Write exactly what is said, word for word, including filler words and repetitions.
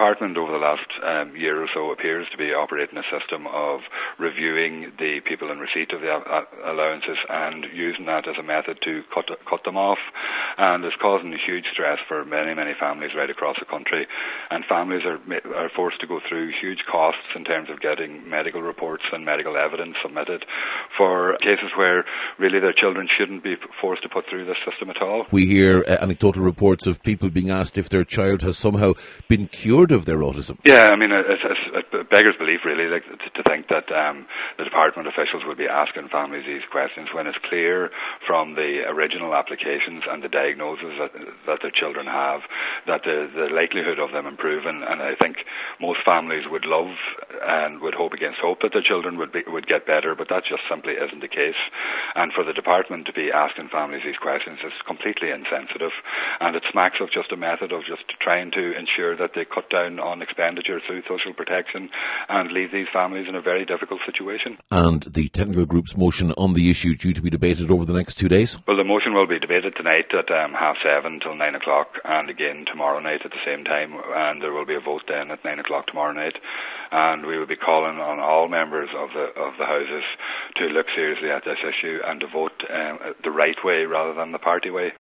department over the last um, year or so appears to be operating a system of reviewing the people in receipt of the uh, allowances and using that as a method to cut cut them off, and it's causing huge stress for many, many families right across the country. And families are are forced to go through huge costs in terms of getting medical reports and medical evidence submitted for cases where really their children shouldn't be forced to put through this system at all. We hear uh, anecdotal reports of people being asked if their child has somehow been cured of their autism. Yeah, I mean, it's, it's, it beggars belief, really, like, to, to think that um, the department officials would be asking families these questions when it's clear from the original applications and the diagnoses that, that their children have that the, the likelihood of them improving, and I think most families would love and would hope against hope that their children would be, would get better, but that just simply isn't the case. And for the department to be asking families these questions is completely insensitive, and it smacks of just a method of just trying to ensure that they cut down on expenditure through social protection and leave these families in a very difficult situation. And the technical group's motion on the issue due to be debated over the next two days? Well, the motion will be debated tonight at um, half seven till nine o'clock, and again tomorrow night at the same time, and there will be a vote then at nine o'clock tomorrow night. And we will be calling on all members of the of the houses to look seriously at this issue and to vote um, the right way rather than the party way.